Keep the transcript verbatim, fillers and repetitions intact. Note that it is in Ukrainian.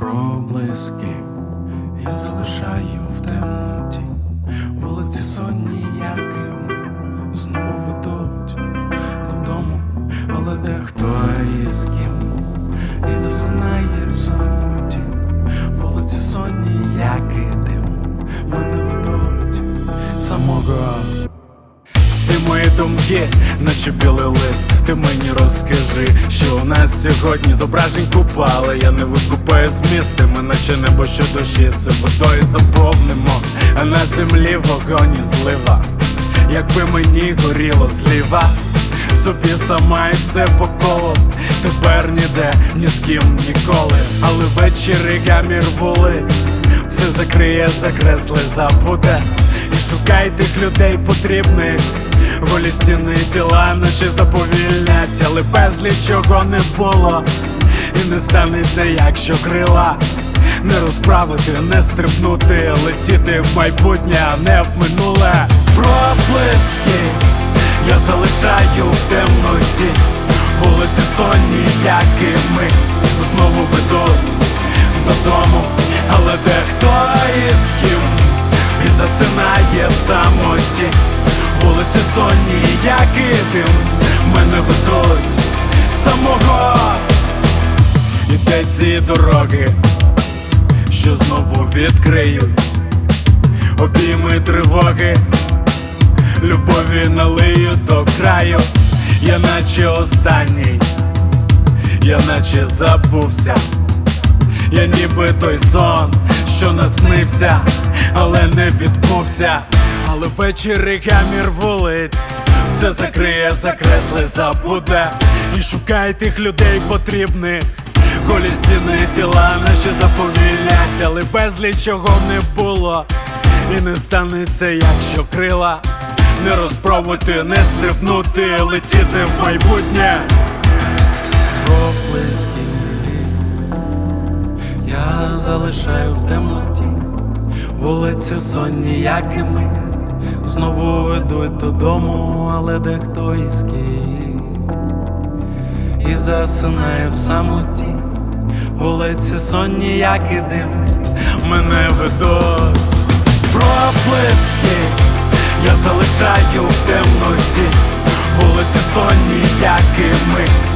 Проблиски я залишаю в темноті, вулиці сонні, якими знову ведуть додому, але дехто із ким і засинає в самоті. Вулиці сонні, як і дим, мене ведуть самого. Всі мої думки, наче білий лист. Ти мені розкажи, що у нас сьогодні зображень купа, але я не викупаю змісти. Ми наче небо, що дощі це водою заповнимо, а на землі вогонь і злива. Якби мені горіло зліва, собі сама і все по колу. Тепер ніде, ні з ким ніколи. Але ввечері гамір вулиць все закриє, закресли, забуде. І шукай тих людей потрібних. Голі стіни тіла наші заповільнять, але безліч чого не було. І не станеться, якщо крила не розправити, не стрибнути, летіти в майбутнє, а не в минуле. Проблиски я залишаю в темноті, вулиці сонні, як і ми, знову ведуть додому, але дехто із ким і засинає в самоті. Вулиці сонні, як і дим, мене ведуть самого. І де ці дороги, що знову відкриють обійми тривоги, любові налиють до краю. Я наче останній, я наче забувся, я ніби той сон, що наснився, але не відбувся. Але ввечері гамір вулиць все закриє, закресли, забуде. І шукай тих людей потрібних. Голі стіни тіла наші заповільнять, але безліч чого не було. І не станеться, якщо крила не розпробувати, не стрибнути, летіти в майбутнє. Проблиски я залишаю в темноті, вулиці сонні, як і ми, знову ведуть додому, але дехто із ким і засинає в самоті. Вулиці сонні, як і дим, мене ведуть. Проблиски я залишаю в темноті, вулиці сонні, як і ми,